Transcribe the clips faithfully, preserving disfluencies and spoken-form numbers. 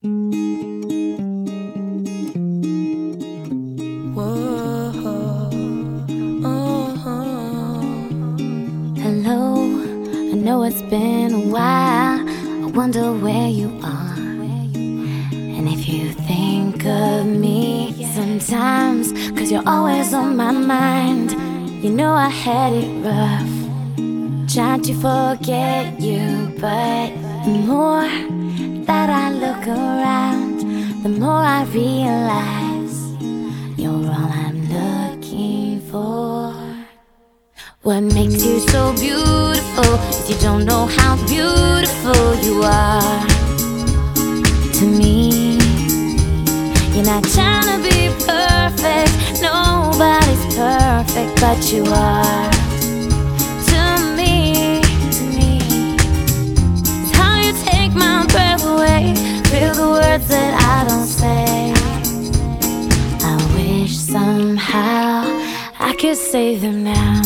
Whoa, oh. Hello, I know it's been a while. I wonder where you are. And if you think of me sometimes, cause you're always on my mind. You know I had it rough, trying to forget you. But the more that I look around, the more I realize you're all I'm looking for. What makes you so beautiful is you don't know how beautiful you are to me. You're not trying to be perfect, nobody's perfect, but you are to me, to me. It's how you take my breath away, feel the words that I don't say. I wish somehow I could save them now.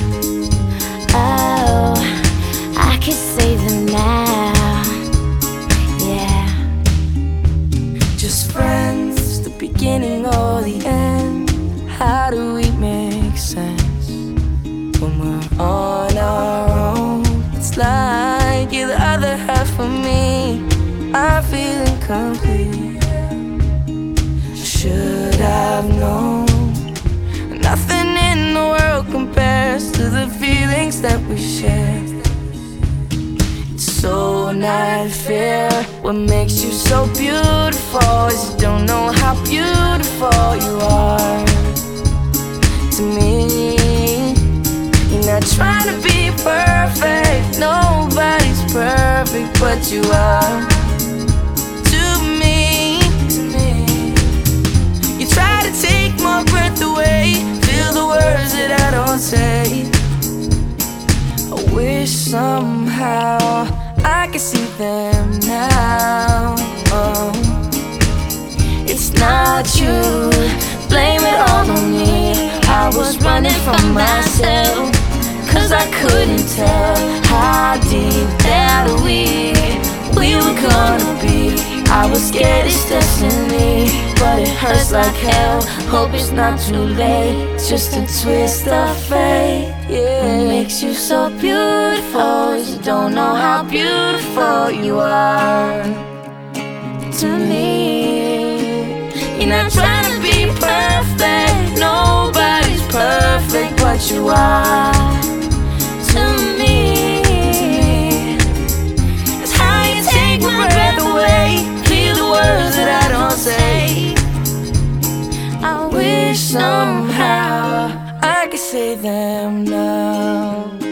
Oh, I could save them now. Yeah. Just friends, the beginning or the end. How do we make sense when we're on our own? It's like you're the other half of me. I feel incomplete. Should I've known? Nothing in the world compares to the feelings that we share. It's so not fair. What makes you so beautiful is you don't know how beautiful you are to me. You're not trying to be perfect, nobody's perfect, but you are to me, to me. You try to take my breath away, feel the words that I don't say. I wish somehow I could see them now. Oh, it's not you, blame it all on me. I was running from myself, cause I couldn't tell how deep that we, we were gonna be. I was scared it's destiny, but it hurts like hell. Hope it's not too late, it's just a twist of fate. Yeah. What makes you so beautiful is you don't know how beautiful you are to me. You're not trying to be perfect, nobody's perfect, but you are to me. It's how you take my breath away, feel the words that I don't say. I wish somehow I could say them now.